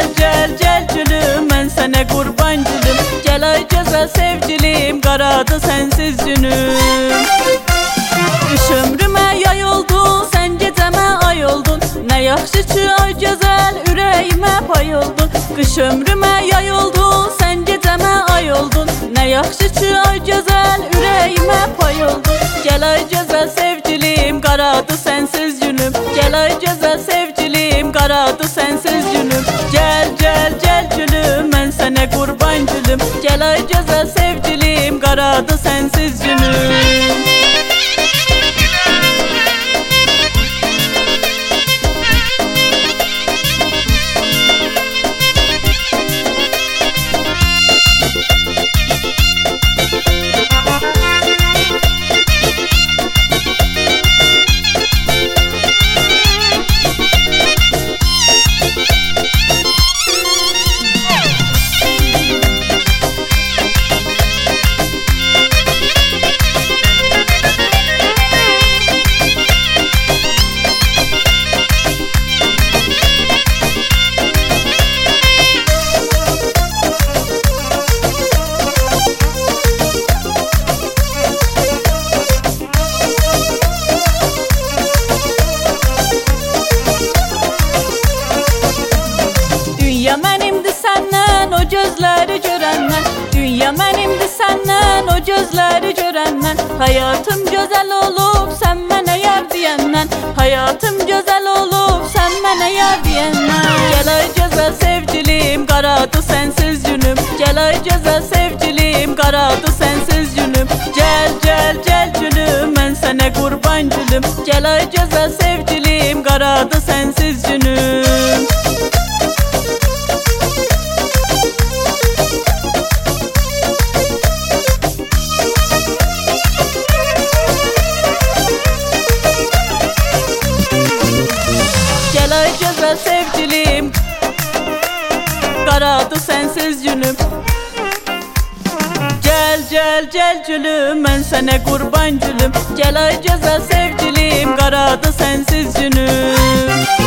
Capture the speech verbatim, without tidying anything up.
gel gel gülüm, ben sana kurban gülüm. Gel ay güzel sevgilim, qaradı sensiz günüm. Qış ömrümə yay oldun, sən gecəmə ay oldun. Nə yaxşı ki ay gözəl, ürəyimə pay oldun. Qış ömrümə yay oldun, sən gecəmə ay oldun. Nə yaxşı ki ay gözəl, ürəyimə pay oldun. Gəl ay gözəl sevgilim, qaradı sensiz günüm. Gəl ay gözəl sevgilim, qaradı sensiz günüm. Gəl gəl gəl gülüm, mən sənə qurban gülüm. Gəl ay gözəl sevgilim, qaradı sensiz günüm. Dünya mənimdir səndən, o gözləri görəndən. Dünya mənimdir səndən, o gözləri görəndən. Hayatım gözəl olub, sən mənə yar deyəndən. Hayatım gözəl olub, sən mənə yar deyəndən. Gəl ay gözəl sevgilim, qaradı sensiz günüm. Gəl ay gözəl sevgilim, qaradı sensiz günüm. Gəl gəl gəl gülüm, mən sənə qurban gülüm. Gəl ay gözəl sevgilim, qaradı sensiz günüm. Gəl ay gözəl sevgilim, qaradı sensiz günüm. Gəl gəl gəl gülüm, mən sənə qurban gülüm. Gəl ay gözəl sevgilim, qaradı sensiz günüm.